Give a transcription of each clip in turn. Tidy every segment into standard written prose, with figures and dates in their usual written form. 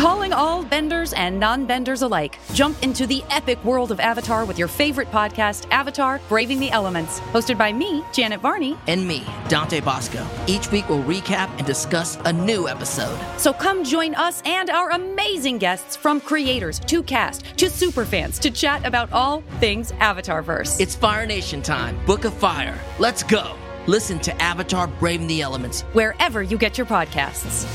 Calling all benders and non-benders alike. Jump into the epic world of Avatar with your favorite podcast, Avatar: Braving the Elements. Hosted by me, Janet Varney. And me, Dante Bosco. Each week we'll recap and discuss a new episode. So come join us and our amazing guests, from creators to cast to superfans, to chat about all things Avatarverse. It's Fire Nation time. Book of Fire. Let's go. Listen to Avatar: Braving the Elements wherever you get your podcasts.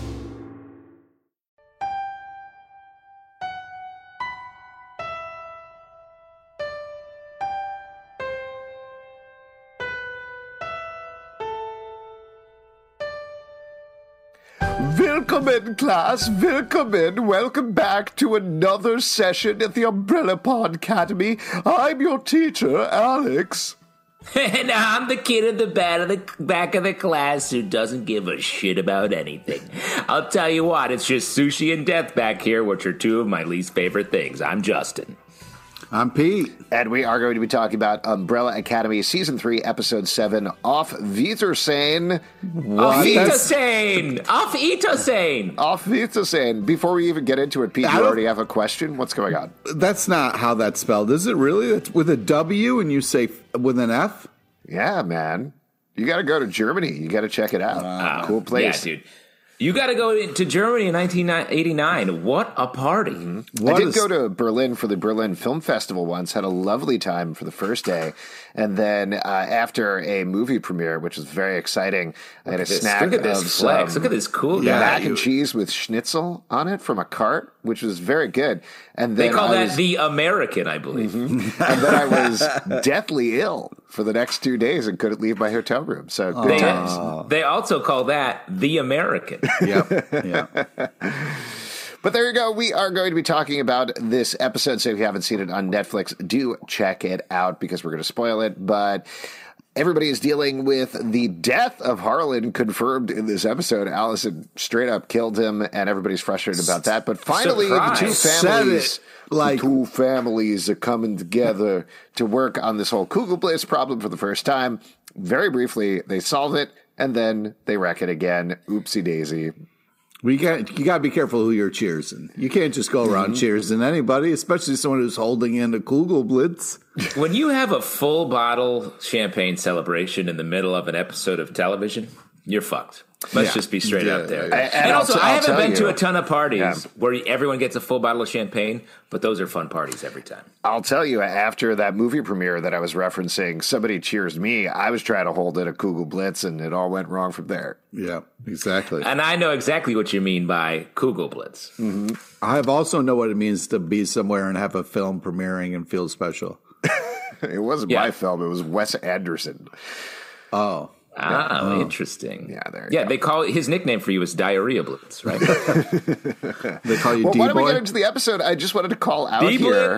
Willkommen, class. Willkommen. Welcome back to another session at the Umbrella Pod Academy. I'm your teacher, Alex. And I'm the kid at the back of the class who doesn't give a shit about anything. I'll tell you what, it's just sushi and death back here, which are two of my least favorite things. I'm Justin. I'm Pete. And we are going to be talking about Umbrella Academy Season 3, Episode 7, Auf Wiedersehen. Auf Wiedersehen! Auf Wiedersehen! Auf Wiedersehen. Before we even get into it, Pete, you already have a question? What's going on? That's not how that's spelled, is it really? It's with a W and you say with an F? Yeah, man. You got to go to Germany. You got to check it out. Cool place. Yeah, dude. You got to go to Germany in 1989. What a party. I did go to Berlin for the Berlin Film Festival once, had a lovely time for the first day. And then after a movie premiere, which was very exciting, I had a snack Look at this flex. Look at this cool guy. Mac and cheese with schnitzel on it from a cart, which was very good. And then they call that the American, I believe. Mm-hmm. And then I was deathly ill for the next 2 days and couldn't leave my hotel room. So good times. They also call that the American. Yeah. But there you go. We are going to be talking about this episode. So if you haven't seen it on Netflix, do check it out because we're going to spoil it. But everybody is dealing with the death of Harlan confirmed in this episode. Allison straight up killed him, and everybody's frustrated about that. But finally, the two families are coming together to work on this whole Kugelblitz problem for the first time. Very briefly, they solve it, and then they wreck it again. Oopsie daisy. You got to be careful who you're cheersing. You can't just go around cheersing anybody, especially someone who's holding in a Kugelblitz. When you have a full bottle champagne celebration in the middle of an episode of television, you're fucked. Let's just be straight up there. And also, I haven't been to a ton of parties where everyone gets a full bottle of champagne, but those are fun parties every time. I'll tell you, after that movie premiere that I was referencing, somebody cheers me. I was trying to hold in a Kugelblitz, and it all went wrong from there. Yeah, exactly. And I know exactly what you mean by Kugelblitz. Mm-hmm. I also know what it means to be somewhere and have a film premiering and feel special. It wasn't my film. It was Wes Anderson. Oh. Interesting. Yeah, there you go. They call his nickname for you is Diarrhea Blitz, right? They call you D-Boy? Why don't we get into the episode? I just wanted to call out here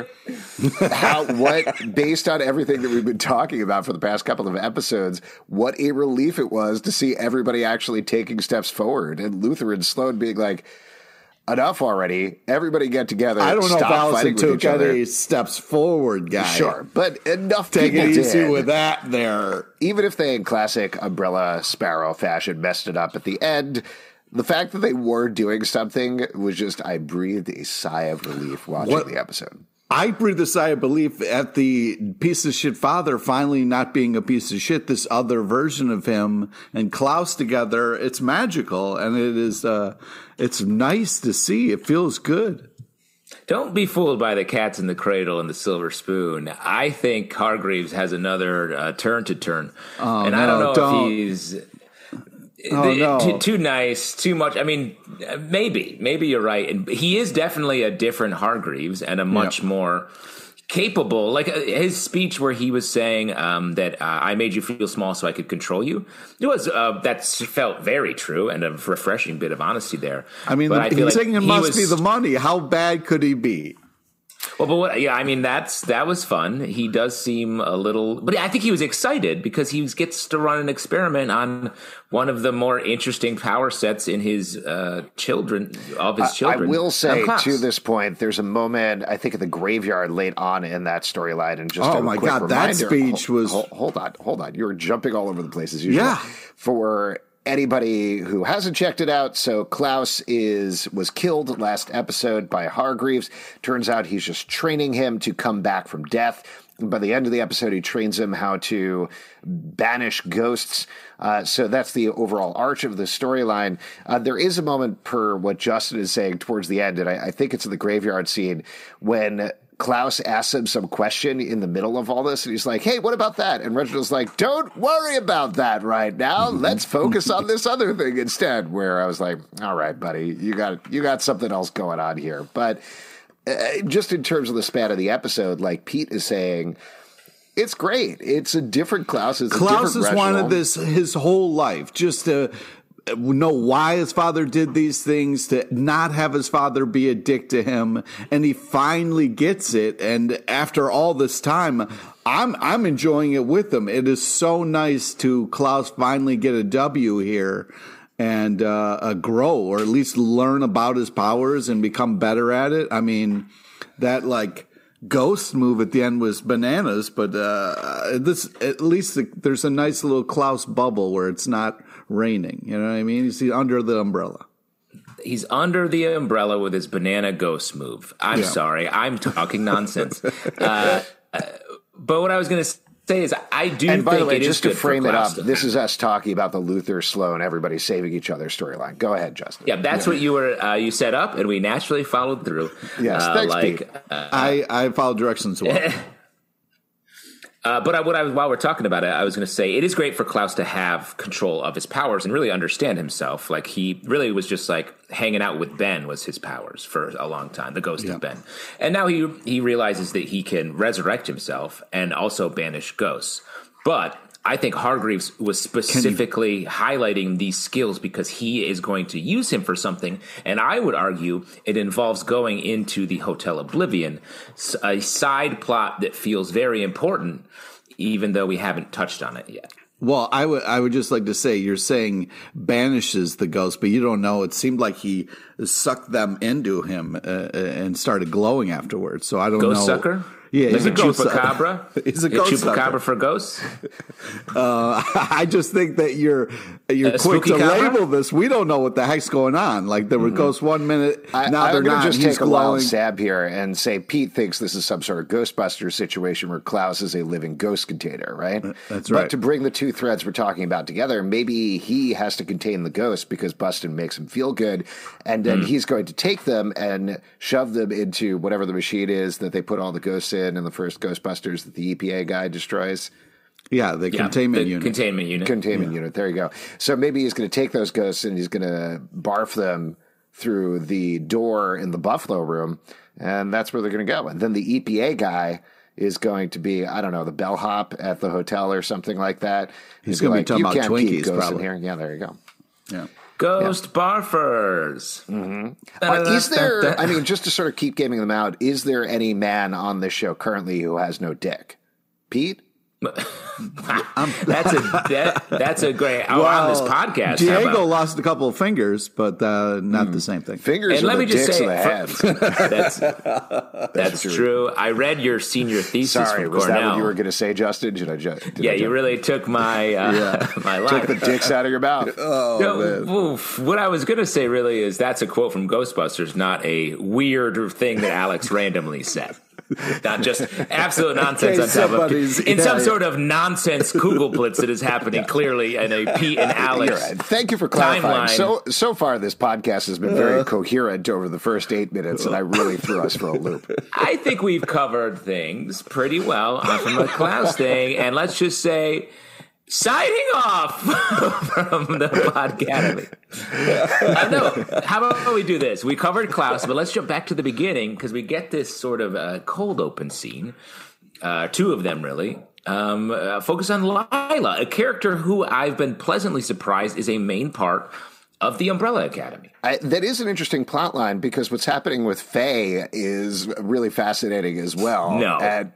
based on everything that we've been talking about for the past couple of episodes, what a relief it was to see everybody actually taking steps forward, and Luther and Sloan being like, enough already. Everybody get together. I don't know if Allison took any steps forward, guy. Sure, but enough Take people it easy did. with that there. Even if they, in classic Umbrella Sparrow fashion, messed it up at the end, the fact that they were doing something was just, I breathed a sigh of relief watching the episode. I breathed a sigh of relief at the piece of shit father finally not being a piece of shit. This other version of him and Klaus together, it's magical, and it is. It's nice to see. It feels good. Don't be fooled by the cats in the cradle and the silver spoon. I think Hargreaves has another turn to turn, and I don't know if he's. Too nice, too much. I mean, maybe you're right. And he is definitely a different Hargreaves and a much more capable, like his speech where he was saying that I made you feel small so I could control you. It was that felt very true and a refreshing bit of honesty there. I mean, he's saying it must be the money. How bad could he be? Well, I mean, that was fun. He does seem a little, but I think he was excited because he gets to run an experiment on one of the more interesting power sets in his children. I will say, to this point, there's a moment, I think, at the graveyard late on in that storyline. And just my God, reminder, that speech was... Hold on. You're jumping all over the place as usual. Yeah. For anybody who hasn't checked it out, so Klaus was killed last episode by Hargreaves. Turns out he's just training him to come back from death. By the end of the episode, he trains him how to banish ghosts. So that's the overall arch of the storyline. There is a moment, per what Justin is saying, towards the end, and I think it's in the graveyard scene, when Klaus asks him some question in the middle of all this, and he's like, hey, what about that? And Reginald's like, don't worry about that right now. Let's focus on this other thing instead, where I was like, all right, buddy, you got something else going on here. But just in terms of the span of the episode, like Pete is saying, it's great. It's a different Klaus. Klaus has wanted this his whole life, just to know why his father did these things, to not have his father be a dick to him, and he finally gets it. And after all this time, I'm enjoying it with him. It is so nice to Klaus finally get a W here and grow, or at least learn about his powers and become better at it. I mean, that like ghost move at the end was bananas, but this, at least there's a nice little Klaus bubble where it's not raining. You know what I mean? He's under the umbrella. He's under the umbrella with his banana ghost move. I'm sorry, I'm talking nonsense. But what I was going to say is, I do and by think the way, it just is to frame it up, this is us talking about the Luther Sloan, everybody saving each other storyline. Go ahead, Justin. Yeah, that's what you were you set up, and we naturally followed through. Yes, thanks, Pete. I followed directions as well. But while we're talking about it, I was going to say it is great for Klaus to have control of his powers and really understand himself. Like, he really was just like hanging out with Ben was his powers for a long time, the ghost of Ben. And now he realizes that he can resurrect himself and also banish ghosts. But I think Hargreaves was specifically highlighting these skills because he is going to use him for something. And I would argue it involves going into the Hotel Oblivion, a side plot that feels very important, even though we haven't touched on it yet. Well, I would just like to say, you're saying banishes the ghost, but you don't know. It seemed like he sucked them into him and started glowing afterwards. So I don't know. Ghost sucker? Yeah, he's a chupacabra. He's a ghost chupacabra for ghosts. I just think that you're quick to label this. We don't know what the heck's going on. Like, there were ghosts 1 minute, now they're not. Just he's take glowing. a wild stab here and say Pete thinks this is some sort of Ghostbuster situation where Klaus is a living ghost container, right? That's right. But to bring the two threads we're talking about together, maybe he has to contain the ghost because Bustin makes him feel good, and then he's going to take them and shove them into whatever the machine is that they put all the ghosts in the first Ghostbusters that the EPA guy destroys. Yeah, the containment unit. Containment unit. There you go. So maybe he's going to take those ghosts and he's going to barf them through the door in the Buffalo Room, and that's where they're going to go. And then the EPA guy is going to be, I don't know, the bellhop at the hotel or something like that. He's going to be talking about Twinkies, probably. In here. Yeah, there you go. Yeah. Ghost barfers. Mm-hmm. Is there, I mean, just to sort of keep gaming them out, is there any man on this show currently who has no dick? Pete? That's a great on this podcast. Diego lost a couple of fingers, but not the same thing. Fingers and let me just say, that's true. I read your senior thesis. Sorry, from was Cornell. that what you were going to say, Justin? Did you really took my my line. Took the dicks out of your mouth. What I was going to say really is that's a quote from Ghostbusters, not a weird thing that Alex randomly said. Not just absolute nonsense on top of some sort of nonsense Kugelblitz that is happening clearly in a Pete and Alex. Right. Thank you for clarifying. So far, this podcast has been very coherent over the first 8 minutes, and I really threw us for a loop. I think we've covered things pretty well from the Klaus thing, and let's just say, signing off from the Podcademy. How about we do this? We covered Klaus, but let's jump back to the beginning because we get this sort of cold open scene. Two of them, really. Focus on Lila, a character who I've been pleasantly surprised is a main part of the Umbrella Academy. That is an interesting plot line because what's happening with Faye is really fascinating as well. No. I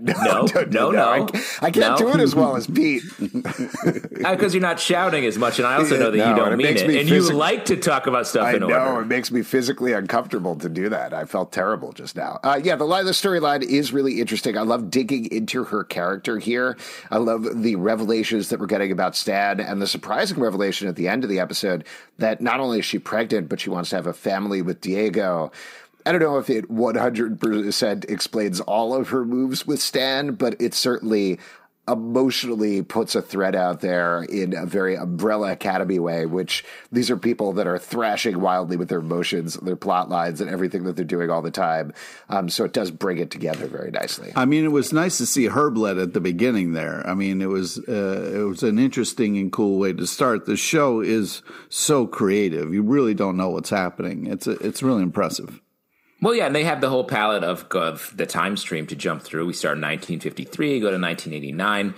can't do it as well as Pete. Because you're not shouting as much, and I also know that you don't mean it. And you like to talk about stuff in order. I know, it makes me physically uncomfortable to do that. I felt terrible just now. The Lila storyline is really interesting. I love digging into her character here. I love the revelations that we're getting about Stan, and the surprising revelation at the end of the episode that not only is she pregnant, but she wants to have a family with Diego. I don't know if it 100% explains all of her moves with Stan, but it certainly emotionally puts a thread out there in a very Umbrella Academy way, which these are people that are thrashing wildly with their emotions, their plot lines, and everything that they're doing all the time. So it does bring it together very nicely. I mean, it was nice to see Herblet at the beginning there. I mean, it was an interesting and cool way to start. The show is so creative. You really don't know what's happening. It's really impressive. Well, yeah, and they have the whole palette of the time stream to jump through. We start in 1953, go to 1989.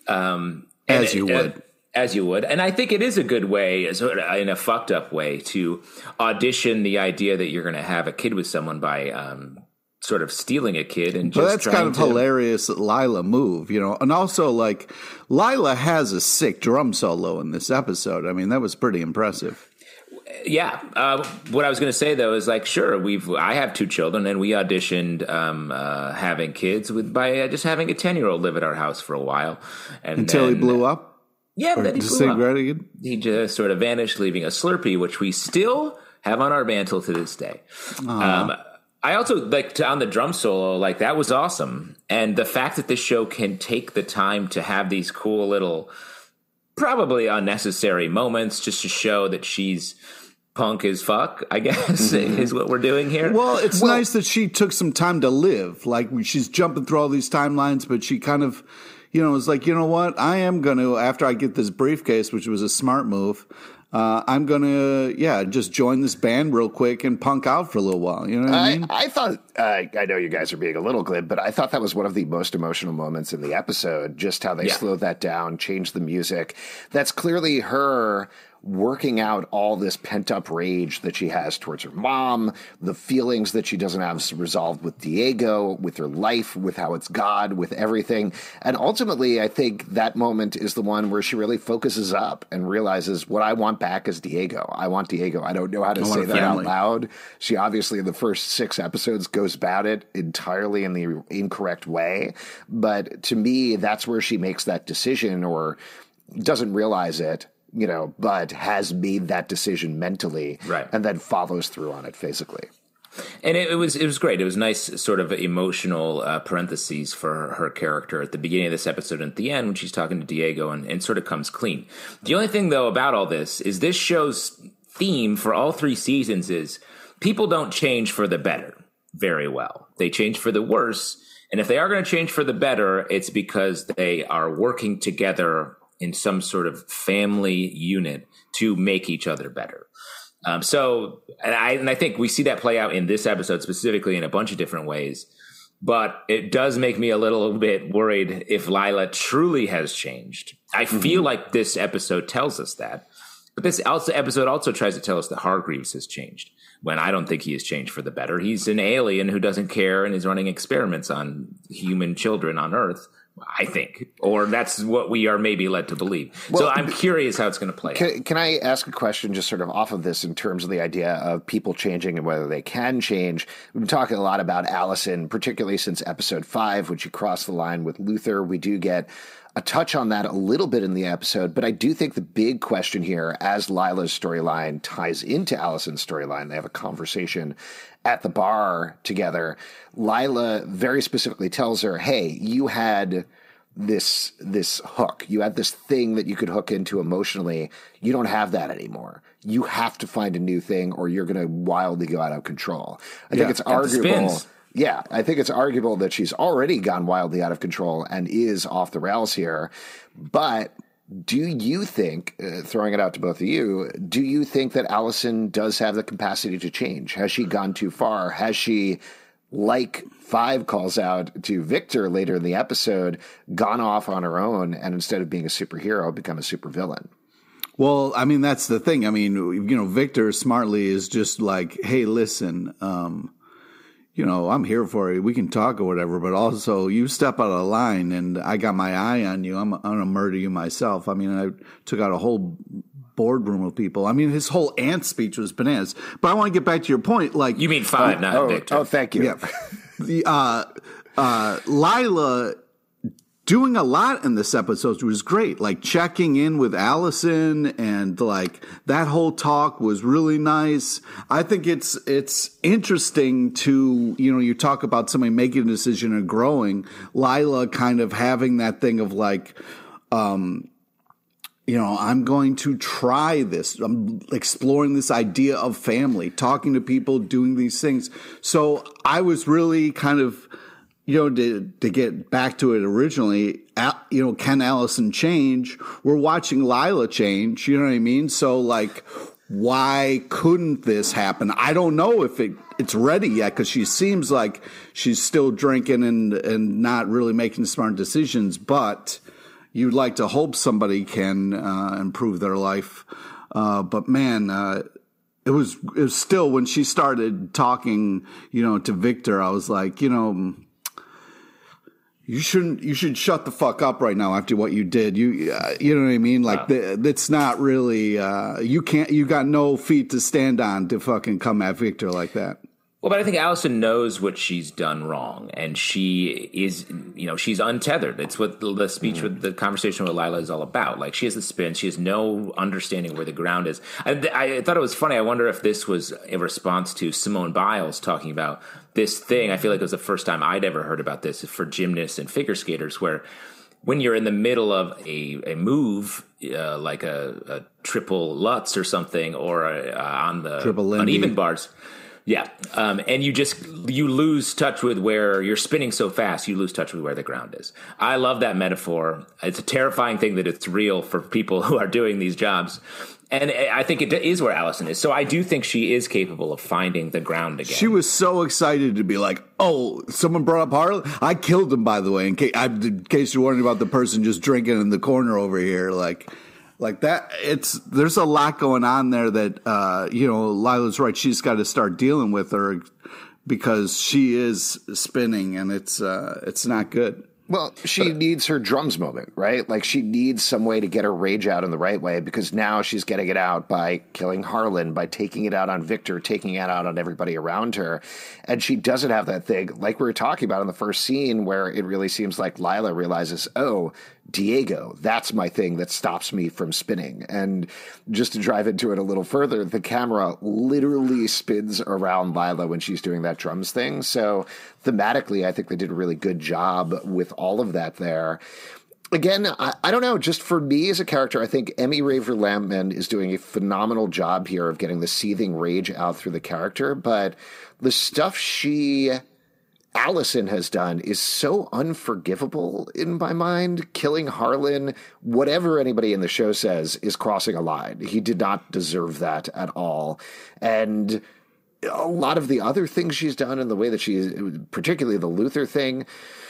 As you would. As you would. And I think it is a good way, sort of in a fucked up way, to audition the idea that you're going to have a kid with someone by sort of stealing a kid and just that's kind of hilarious Lila move, you know. And also, like, Lila has a sick drum solo in this episode. I mean, that was pretty impressive. Yeah. What I was going to say, though, is like, sure, I have 2 children, and we auditioned having kids by just having a 10-year-old live at our house for a while. Until he blew up? Yeah, or then he blew up. Again? He just sort of vanished, leaving a Slurpee, which we still have on our mantle to this day. I also, like, on the drum solo, like, that was awesome. And the fact that this show can take the time to have these cool little, probably unnecessary moments just to show that she's punk as fuck, I guess, is what we're doing here. Well, it's nice that she took some time to live. Like, she's jumping through all these timelines, but she kind of, you know, was like, you know what? I am going to, after I get this briefcase, which was a smart move, I'm going to, just join this band real quick and punk out for a little while. You know what I mean? I thought, I know you guys are being a little glib, but I thought that was one of the most emotional moments in the episode, just how they slowed that down, changed the music. That's clearly her working out all this pent-up rage that she has towards her mom, the feelings that she doesn't have resolved with Diego, with her life, with how it's God, with everything. And ultimately, I think that moment is the one where she really focuses up and realizes what I want back is Diego. I want Diego. I don't know how to say that out loud. She obviously, in the first 6 episodes, goes about it entirely in the incorrect way. But to me, that's where she makes that decision, or doesn't realize it, you know, but has made that decision mentally, right, and then follows through on it physically. And it was great. It was nice sort of emotional parentheses for her character at the beginning of this episode and at the end when she's talking to Diego and sort of comes clean. The only thing, though, about all this is this show's theme for all 3 seasons is people don't change for the better very well. They change for the worse. And if they are going to change for the better, it's because they are working together in some sort of family unit to make each other better. And I think we see that play out in this episode specifically in a bunch of different ways. But it does make me a little bit worried if Lila truly has changed. I feel like this episode tells us that. But this episode also tries to tell us that Hargreaves has changed, when I don't think he has changed for the better. He's an alien who doesn't care and is running experiments on human children on Earth, I think, or that's what we are maybe led to believe. Well, so I'm curious how it's going to play out. Can I ask a question just sort of off of this in terms of the idea of people changing and whether they can change? We've been talking a lot about Allison, particularly since episode 5, when she crossed the line with Luther. We do get a touch on that a little bit in the episode, but I do think the big question here, as Lila's storyline ties into Allison's storyline, they have a conversation at the bar together. Lila very specifically tells her, hey, you had this hook. You had this thing that you could hook into emotionally. You don't have that anymore. You have to find a new thing or you're going to wildly go out of control. I think it's arguable. Yeah, I think it's arguable that she's already gone wildly out of control and is off the rails here. But do you think, throwing it out to both of you, do you think that Allison does have the capacity to change? Has she gone too far? Has she, like 5 calls out to Victor later in the episode, gone off on her own and instead of being a superhero, become a supervillain? Well, I mean, that's the thing. I mean, Victor smartly is just like, hey, listen, I'm here for you. We can talk or whatever, but also you step out of line and I got my eye on you. I'm going to murder you myself. I mean, I took out a whole boardroom of people. I mean, his whole aunt speech was bananas. But I want to get back to your point. Like, you mean Five, not Victor. Oh, thank you. Yeah. Lila doing a lot in this episode was great. Like checking in with Allison and like that whole talk was really nice. I think it's interesting to, you talk about somebody making a decision and growing. Lila kind of having that thing of like, I'm going to try this. I'm exploring this idea of family, talking to people, doing these things. So I was really kind of, to get back to it originally, can Allison change? We're watching Lila change. You know what I mean? So like, why couldn't this happen? I don't know if it's ready yet because she seems like she's still drinking and not really making smart decisions, but you'd like to hope somebody can improve their life. But man, it was still when she started talking, to Victor, I was like, you should shut the fuck up right now after what you did. You know what I mean? Like it's not really, you got no feet to stand on to fucking come at Victor like that. Well, but I think Allison knows what she's done wrong, and she is, she's untethered. It's what the speech with the conversation with Lila is all about. Like, she has the spin. She has no understanding where the ground is. I thought it was funny. I wonder if this was a response to Simone Biles talking about this thing. I feel like it was the first time I'd ever heard about this for gymnasts and figure skaters, where when you're in the middle of a move, like a triple Lutz or something, or on the uneven bars, yeah, and you lose touch with where you're spinning so fast, you lose touch with where the ground is. I love that metaphor. It's a terrifying thing that it's real for people who are doing these jobs. And I think it is where Allison is. So I do think she is capable of finding the ground again. She was so excited to be like, oh, someone brought up Harlan? I killed him, by the way, in case you're wondering about the person just drinking in the corner over here. Like that, there's a lot going on there that, Lila's right. She's got to start dealing with her because she is spinning and it's not good. Well, she needs her drums moment, right? Like, she needs some way to get her rage out in the right way, because now she's getting it out by killing Harlan, by taking it out on Victor, taking it out on everybody around her. And she doesn't have that thing, like we were talking about in the first scene, where it really seems like Lila realizes, oh, Diego, that's my thing that stops me from spinning. And just to drive into it a little further, the camera literally spins around Lila when she's doing that drums thing. So thematically, I think they did a really good job with all of that there. Again, I don't know, just for me as a character, I think Emmy Raver-Lampman is doing a phenomenal job here of getting the seething rage out through the character, but the stuff Allison has done is so unforgivable in my mind. Killing Harlan, whatever anybody in the show says, is crossing a line. He did not deserve that at all. And a lot of the other things she's done and the way that particularly the Luther thing,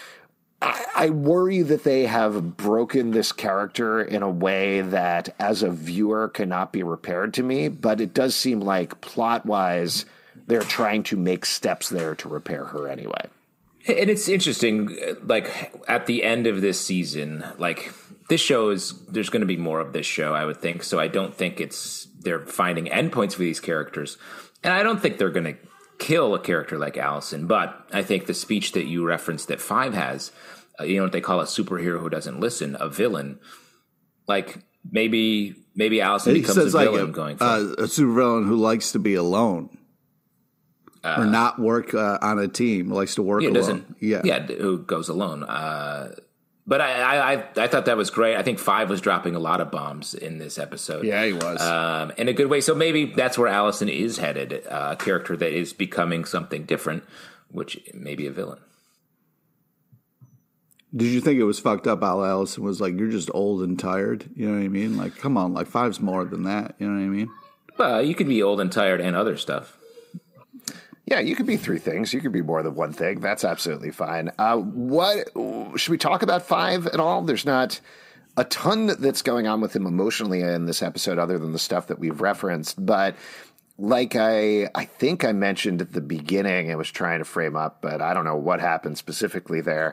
I worry that they have broken this character in a way that as a viewer cannot be repaired to me, but it does seem like plot-wise they're trying to make steps there to repair her anyway. And it's interesting, like, at the end of this season, like, there's going to be more of this show, I would think. So I don't think they're finding endpoints for these characters. And I don't think they're going to kill a character like Allison. But I think the speech that you referenced that Five has, what they call a superhero who doesn't listen, a villain, like, maybe Allison becomes a villain going forward. A supervillain who likes to be alone. Or not work on a team, likes to work alone. Who goes alone. But I thought that was great. I think Five was dropping a lot of bombs in this episode. Yeah, he was. In a good way. So maybe that's where Allison is headed, a character that is becoming something different, which may be a villain. Did you think it was fucked up how Allison was like, you're just old and tired? You know what I mean? Like, come on, like Five's more than that. You know what I mean? Well, you could be old and tired and other stuff. Yeah, you could be three things. You could be more than one thing. That's absolutely fine. What should we talk about Five at all? There's not a ton that's going on with him emotionally in this episode, other than the stuff that we've referenced. But like I think I mentioned at the beginning, I was trying to frame up, but I don't know what happened specifically there.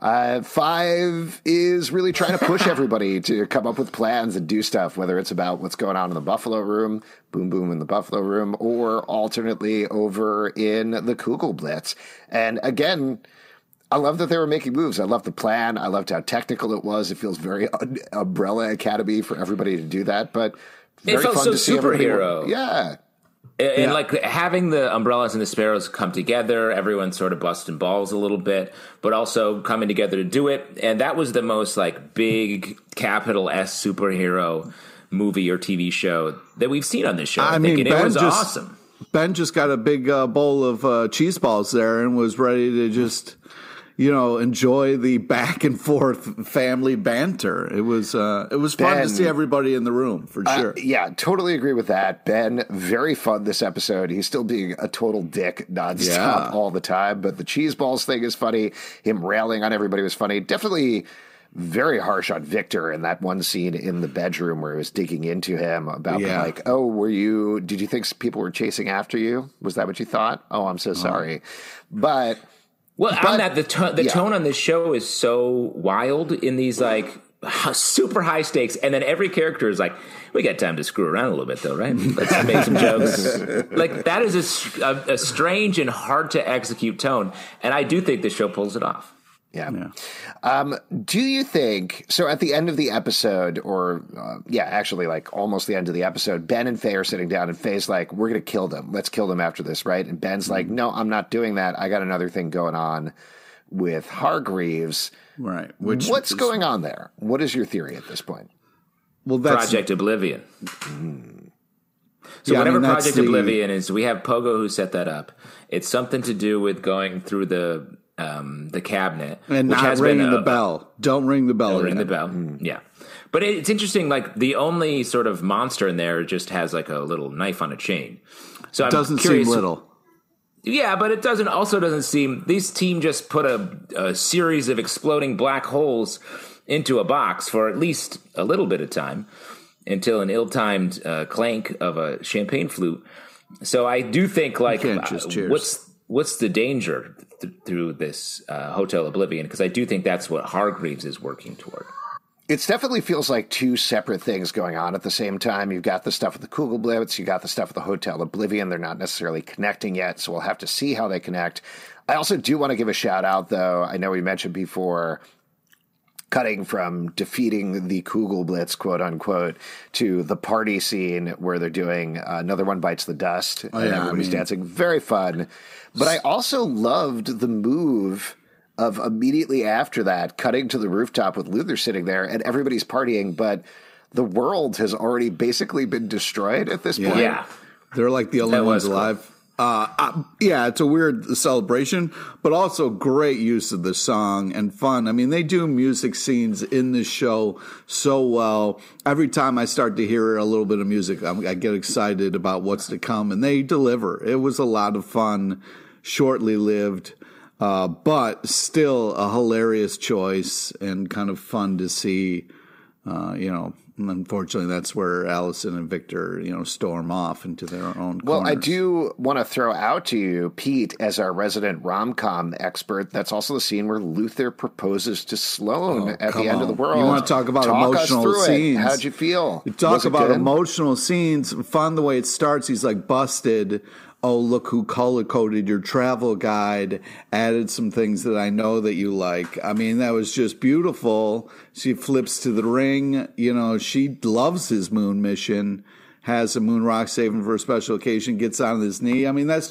5 is really trying to push everybody to come up with plans and do stuff, whether it's about what's going on in the Buffalo Room, Boom Boom in the Buffalo Room, or alternately over in the Kugelblitz. And again, I love that they were making moves. I love the plan. I loved how technical it was. It feels very Umbrella Academy for everybody to do that, but very it felt fun so to see superhero. Yeah. And like having the Umbrellas and the Sparrows come together, everyone sort of busting balls a little bit, but also coming together to do it. And that was the most like big capital S superhero movie or TV show that we've seen on this show. I mean, it was awesome. Ben just got a big bowl of cheese balls there and was ready to just, enjoy the back and forth family banter. It was fun to see everybody in the room, for sure. Yeah, totally agree with that. Ben, very fun this episode. He's still being a total dick nonstop all the time, but the cheese balls thing is funny. Him railing on everybody was funny. Definitely very harsh on Victor in that one scene in the bedroom where he was digging into him about like, oh, did you think people were chasing after you? Was that what you thought? Oh, I'm so sorry. But on that, the tone on this show is so wild in these like super high stakes, and then every character is like, we got time to screw around a little bit though, right? Let's make some jokes. Like that is a strange and hard to execute tone, and I do think the show pulls it off. Yeah. Do you think, so at the end of the episode, or actually like almost the end of the episode, Ben and Faye are sitting down and Faye's like, we're going to kill them. Let's kill them after this, right? And Ben's like, no, I'm not doing that. I got another thing going on with Hargreaves. Right. What's going on there? What is your theory at this point? Well, that's Project Oblivion. So whatever Project Oblivion is, we have Pogo who set that up. It's something to do with going through the cabinet and not ringing the bell. Don't ring the bell. Don't ring the bell. Yeah, but it's interesting. Like the only sort of monster in there just has like a little knife on a chain. So it doesn't seem little. Yeah, but it doesn't seem. This team just put a series of exploding black holes into a box for at least a little bit of time until an ill-timed clank of a champagne flute. So I do think like what's the danger through this Hotel Oblivion? Because I do think that's what Hargreaves is working toward. It definitely feels like two separate things going on at the same time. You've got the stuff with the Kugelblitz, you got the stuff with the Hotel Oblivion. They're not necessarily connecting yet, so we'll have to see how they connect. I also do want to give a shout out, though. I know we mentioned before, cutting from defeating the Kugelblitz, quote unquote, to the party scene where they're doing Another One Bites the Dust, and everybody's dancing. Very fun. But I also loved the move of immediately after that, cutting to the rooftop with Luther sitting there and everybody's partying, but the world has already basically been destroyed at this point. Yeah. They're like the only ones alive. It's a weird celebration, but also great use of the song and fun. I mean, they do music scenes in this show so well. Every time I start to hear a little bit of music, I get excited about what's to come, and they deliver. It was a lot of fun, shortly lived, but still a hilarious choice and kind of fun to see, Unfortunately, that's where Allison and Victor, storm off into their own corners. Well, I do want to throw out to you, Pete, as our resident rom-com expert, that's also the scene where Luther proposes to Sloane at the end of the world. You want to talk about emotional scenes. How'd you feel? Talk about emotional scenes. Fun the way it starts. He's like busted. Oh, look who color-coded your travel guide, added some things that I know that you like. I mean, that was just beautiful. She flips to the ring. She loves his moon mission, has a moon rock saving for a special occasion, gets on his knee. I mean, that's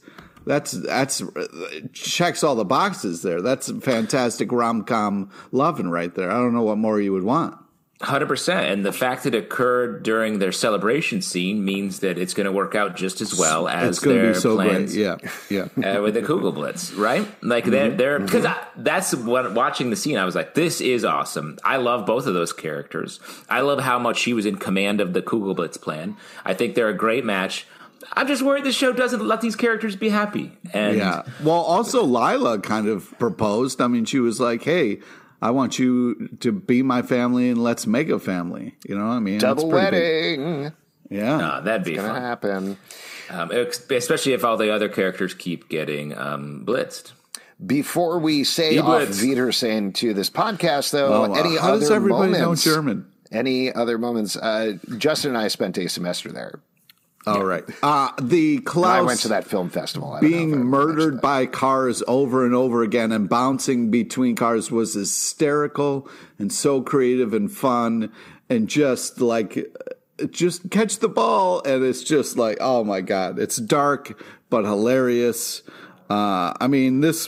checks all the boxes there. That's fantastic rom-com loving right there. I don't know what more you would want. 100%. And the fact that it occurred during their celebration scene means that it's going to work out just as well as their plans. Yeah. With the Kugelblitz, right? Like they're because that's what watching the scene. I was like, this is awesome. I love both of those characters. I love how much she was in command of the Kugelblitz plan. I think they're a great match. I'm just worried the show doesn't let these characters be happy. And Well, also Lila kind of proposed. I mean, she was like, hey, I want you to be my family and let's make a family. You know what I mean? Double wedding. Big. Yeah. That'd be fun. Happen. Especially if all the other characters keep getting blitzed. Before we say auf Wiedersehen to this podcast, though, how does everybody know German? Any other moments? Justin and I spent a semester there. All right. The Klaus. I went to that film festival. Being murdered by cars over and over again and bouncing between cars was hysterical and so creative and fun and just catch the ball. And it's just like, oh my God, it's dark but hilarious. I mean, this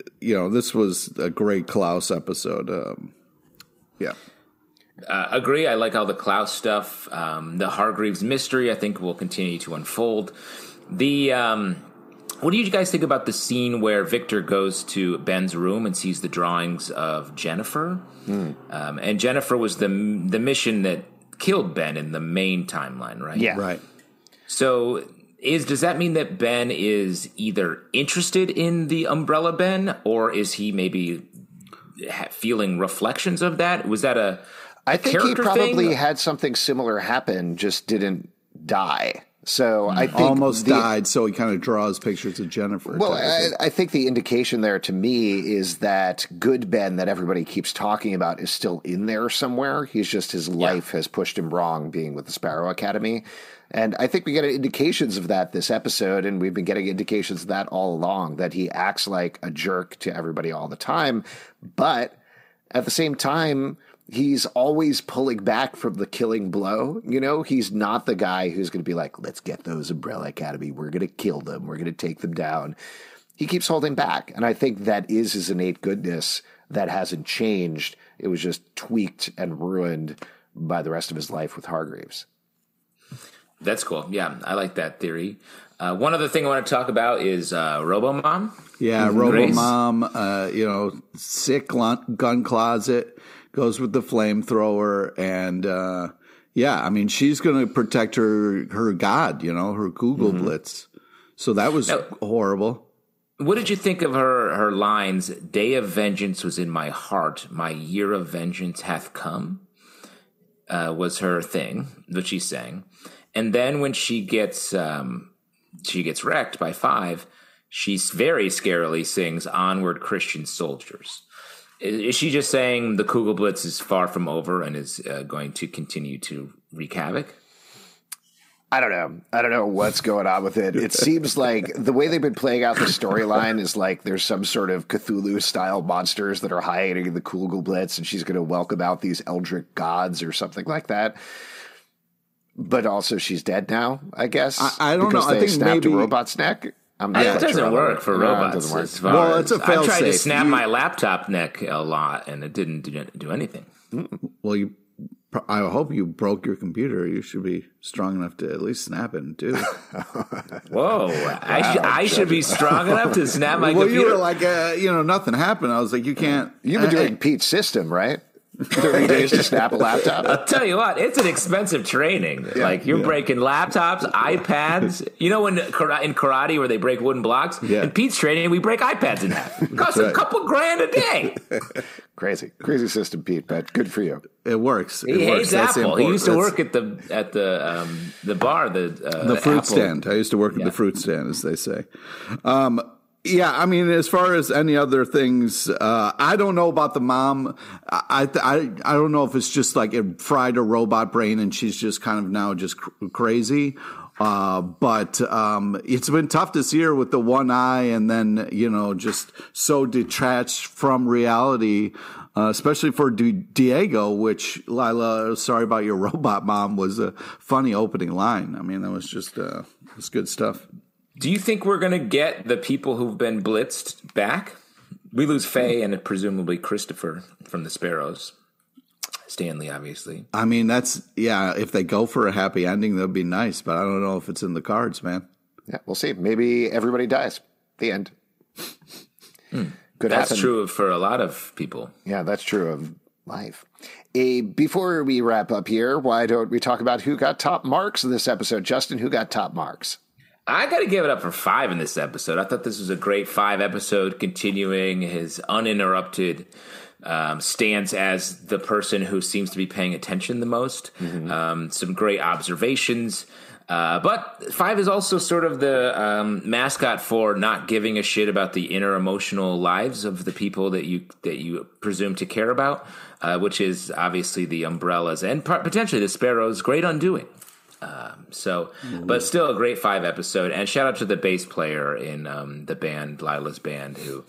was a great Klaus episode. Yeah. Agree. I like all the Klaus stuff. The Hargreaves mystery, I think, will continue to unfold. What do you guys think about the scene where Victor goes to Ben's room and sees the drawings of Jennifer? And Jennifer was the mission that killed Ben in the main timeline, right? Yeah. Right. So does that mean that Ben is either interested in the Umbrella Ben, or is he maybe feeling reflections of that? Was that I think he probably had something similar happen, just didn't die. So I think almost died. So he kind of draws pictures of Jennifer. Well, I think the indication there to me is that good Ben that everybody keeps talking about is still in there somewhere. He's just his life has pushed him wrong, being with the Sparrow Academy. And I think we get indications of that this episode, and we've been getting indications of that all along, that he acts like a jerk to everybody all the time. But at the same time, he's always pulling back from the killing blow. You know, he's not the guy who's going to be like, let's get those Umbrella Academy. We're going to kill them. We're going to take them down. He keeps holding back. And I think that is his innate goodness that hasn't changed. It was just tweaked and ruined by the rest of his life with Hargreaves. That's cool. Yeah, I like that theory. One other thing I want to talk about is RoboMom. Yeah, RoboMom, sick gun closet, goes with the flamethrower. And, I mean, she's going to protect her god, her Google Blitz. So that was horrible. What did you think of her lines? Day of vengeance was in my heart. My year of vengeance hath come. Was her thing that she sang. And then when she gets wrecked by 5, she very scarily sings Onward Christian Soldiers. Is she just saying the Kugelblitz is far from over and is going to continue to wreak havoc? I don't know what's going on with it. It seems like the way they've been playing out the storyline is like there's some sort of Cthulhu-style monsters that are hiding in the Kugelblitz, and she's going to welcome out these eldritch gods or something like that. But also, she's dead now, I guess. I don't know. I think snapped maybe a robot's neck. It doesn't work for robots. Well, it's a fail-safe. I tried to snap my laptop neck a lot, and it didn't do anything. Well, I hope you broke your computer. You should be strong enough to at least snap it, too. Whoa. I should be strong enough to snap my computer? Well, you were like, nothing happened. I was like, you can't. You've been doing Pete's system, right? 30 days to snap a laptop. I'll tell you what, it's an expensive training. Yeah, like you're breaking laptops, iPads. You know, in karate where they break wooden blocks? Yeah. In Pete's training, we break iPads in half. It costs a couple grand a day. Crazy system, Pete, but good for you. It works. He hates Apple. He used to work at the bar, the fruit Apple stand. I used to work at the fruit stand, as they say. Yeah, I mean, as far as any other things, I don't know about the mom. I don't know if it's just like it fried her robot brain and she's just kind of now just crazy. But it's been tough to see her with the one eye and then, just so detached from reality, especially for Diego, which, Lila, sorry about your robot mom, was a funny opening line. I mean, that was just it's good stuff. Do you think we're going to get the people who've been blitzed back? We lose Faye and presumably Christopher from the Sparrows. Stanley, obviously. I mean, if they go for a happy ending, that'd be nice, but I don't know if it's in the cards, man. Yeah, we'll see. Maybe everybody dies. The end. That's true for a lot of people. Yeah, that's true of life. Before we wrap up here, why don't we talk about who got top marks in this episode? Justin, who got top marks? I got to give it up for 5 in this episode. I thought this was a great 5 episode, continuing his uninterrupted stands as the person who seems to be paying attention the most. Some great observations. But 5 is also sort of the mascot for not giving a shit about the inner emotional lives of the people that you presume to care about, which is obviously the Umbrellas and potentially the Sparrows' great undoing. But still a great 5 episode. And shout out to the bass player in the band, Lila's band, who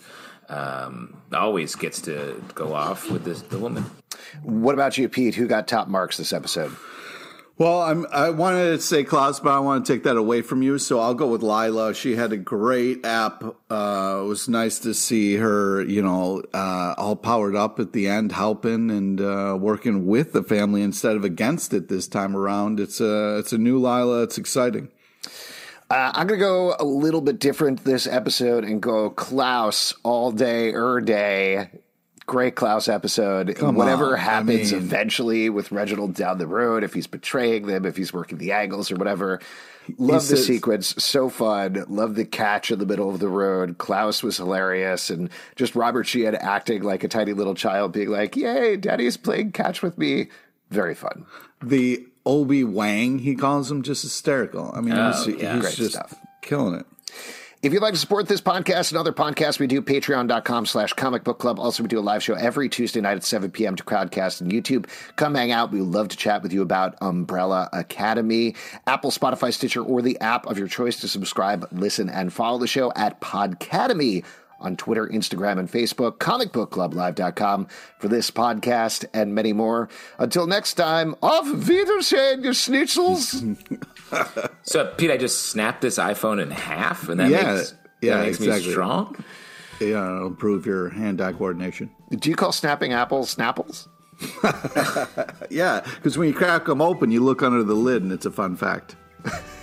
always gets to go off with the woman. What about you, Pete? Who got top marks this episode? Well, I wanted to say Klaus, but I want to take that away from you, so I'll go with Lila. She had a great app. It was nice to see her, all powered up at the end, helping and working with the family instead of against it this time around. It's a new Lila. It's exciting. I'm going to go a little bit different this episode and go Klaus all day, day. Great Klaus episode. Whatever happens eventually with Reginald down the road, if he's betraying them, if he's working the angles or whatever. Love the sequence. So fun. Love the catch in the middle of the road. Klaus was hilarious. And just Robert Sheehan acting like a tiny little child being like, yay, daddy's playing catch with me. Very fun. The Obi Wang, he calls him, just hysterical. I mean, he's just killing it. If you'd like to support this podcast and other podcasts we do, patreon.com/Comic Book Club. Also, we do a live show every Tuesday night at 7 p.m. to Crowdcast and YouTube. Come hang out. We would love to chat with you about Umbrella Academy. Apple, Spotify, Stitcher, or the app of your choice to subscribe, listen, and follow the show at Podcademy on Twitter, Instagram, and Facebook. comicbookclublive.com for this podcast and many more. Until next time, auf Wiedersehen, you schnitzels. So, Pete, I just snapped this iPhone in half, and that makes me strong? Yeah, it'll improve your hand-eye coordination. Do you call snapping apples Snapples? Yeah, because when you crack them open, you look under the lid, and it's a fun fact.